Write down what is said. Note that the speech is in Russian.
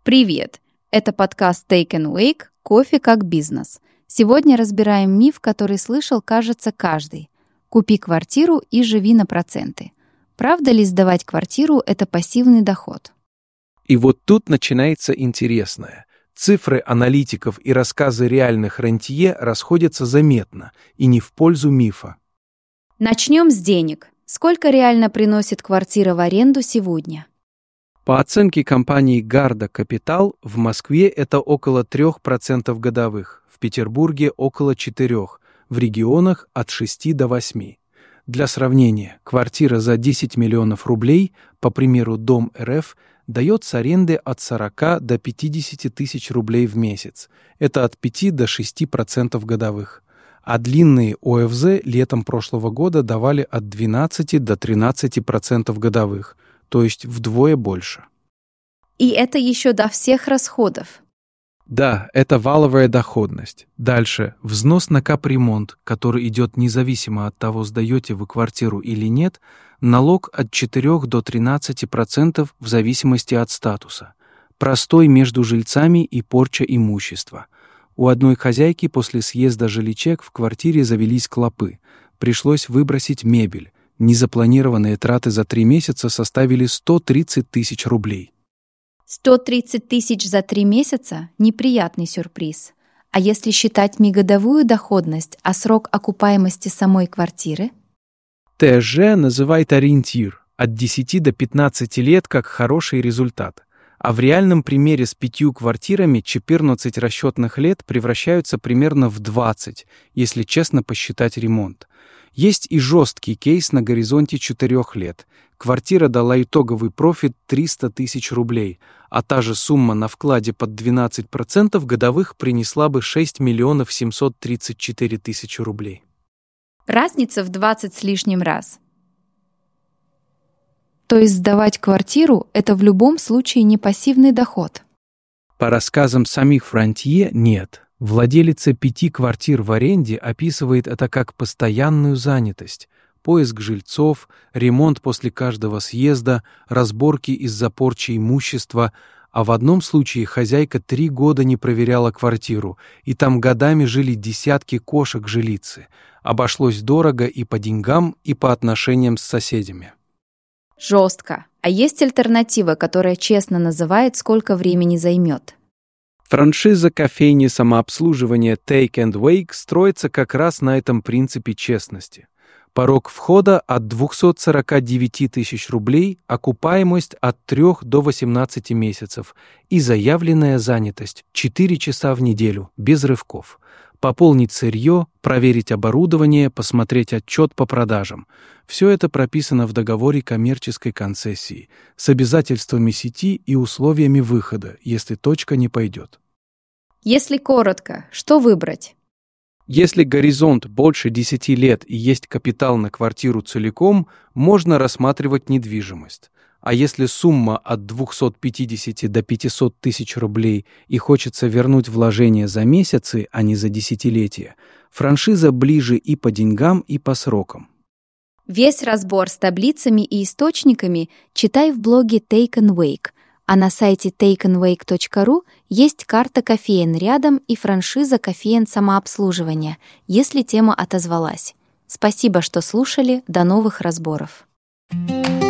Привет! Это подкаст Take and Wake «Кофе как бизнес». Сегодня разбираем миф, который слышал, кажется, каждый. Купи квартиру и живи на проценты. Правда ли сдавать квартиру – это пассивный доход? И вот тут начинается интересное. Цифры аналитиков и рассказы реальных рентье расходятся заметно и не в пользу мифа. Начнем с денег. Сколько реально приносит квартира в аренду сегодня? По оценке компании Garda Capital, в Москве это около 3% годовых, в Петербурге около 4%, в регионах от 6 до 8%. Для сравнения, квартира за 10 миллионов рублей, по примеру Дом РФ, дает с аренды от 40 до 50 тысяч рублей в месяц. Это от 5 до 6% годовых. А длинные ОФЗ летом прошлого года давали от 12 до 13% годовых, то есть вдвое больше. И это еще до всех расходов. Да, это валовая доходность. Дальше взнос на капремонт, который идет независимо от того, сдаете вы квартиру или нет, налог от 4 до 13% в зависимости от статуса. Простой между жильцами и порча имущества. У одной хозяйки после съезда жиличек в квартире завелись клопы. Пришлось выбросить мебель. Незапланированные траты за 3 месяца составили 130 тысяч рублей. 130 тысяч за 3 месяца – неприятный сюрприз. А если считать не годовую доходность, а срок окупаемости самой квартиры? ТСЖ называет ориентир от 10 до 15 лет как хороший результат. А в реальном примере с 5 квартирами 14 расчетных лет превращаются примерно в 20, если честно посчитать ремонт. Есть и жесткий кейс на горизонте 4 лет. Квартира дала итоговый профит 300 тысяч рублей, а та же сумма на вкладе под 12% годовых принесла бы 6 миллионов 734 тысячи рублей. Разница в 20 с лишним раз. То есть сдавать квартиру – это в любом случае не пассивный доход. По рассказам самих рантье, нет. Владелица 5 квартир в аренде описывает это как постоянную занятость. Поиск жильцов, ремонт после каждого съезда, разборки из-за порчи имущества, а в одном случае хозяйка 3 года не проверяла квартиру, и там годами жили десятки кошек-жилицы. Обошлось дорого и по деньгам, и по отношениям с соседями. Жестко. А есть альтернатива, которая честно называет, сколько времени займет? Франшиза кофейни самообслуживания Take and Wake строится как раз на этом принципе честности. Порог входа от 249 тысяч рублей, окупаемость от 3 до 18 месяцев и заявленная занятость 4 часа в неделю, без рывков. Пополнить сырье, проверить оборудование, посмотреть отчет по продажам. Все это прописано в договоре коммерческой концессии с обязательствами сети и условиями выхода, если точка не пойдет. Если коротко, что выбрать? Если горизонт больше 10 лет и есть капитал на квартиру целиком, можно рассматривать недвижимость. А если сумма от 250 до 500 тысяч рублей и хочется вернуть вложения за месяцы, а не за десятилетия, франшиза ближе и по деньгам, и по срокам. Весь разбор с таблицами и источниками читай в блоге Take and Wake, а на сайте takeandwake.ru есть карта кофеен рядом и франшиза кофеен самообслуживания, если тема отозвалась. Спасибо, что слушали. До новых разборов.